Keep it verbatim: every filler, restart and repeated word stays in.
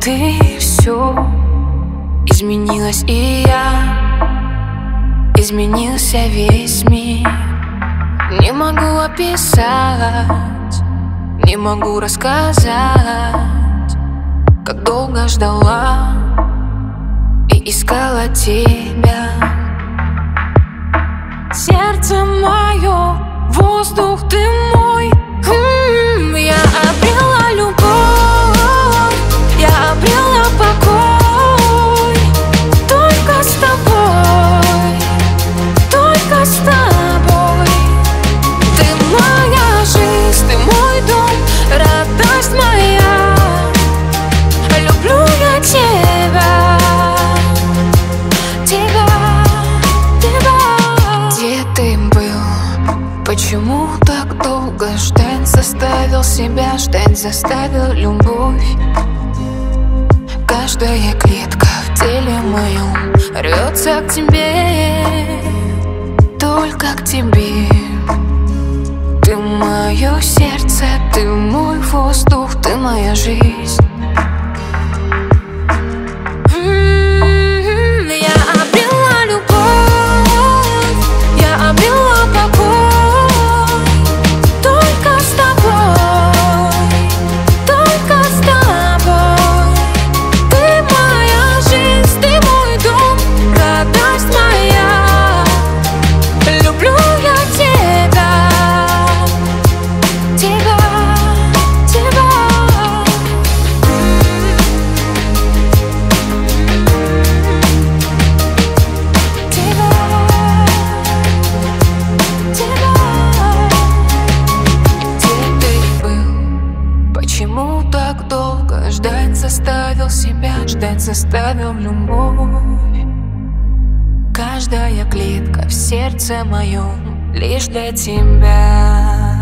ты все изменилась, и я изменился весь мир. Не могу описать, не могу рассказать, как долго ждала и искала тебя. Сердце мое, воздух ты мой. М-м, я обрела любовь, я обрела покой. Только с тобой, только с тобой. Ты моя жизнь, ты мой дом, радость моя. Люблю я тебя, тебя, тебя. Где ты был? Почему так долго ждать? Заставил себя ждать, заставил любовь. Каждая клетка в теле моем рвется к тебе, только к тебе. Ты мое сердце, ты мой воздух, ты моя жизнь. М-м-м, я обрела любовь, я обрела покой. Только с тобой, только с тобой. Ты моя жизнь, ты мой дом, радость моя. Люблю я тебя, тебя, тебя. Почему так долго ждать? Заставил себя ждать, заставил любовь. Каждая клетка в сердце моем лишь для тебя.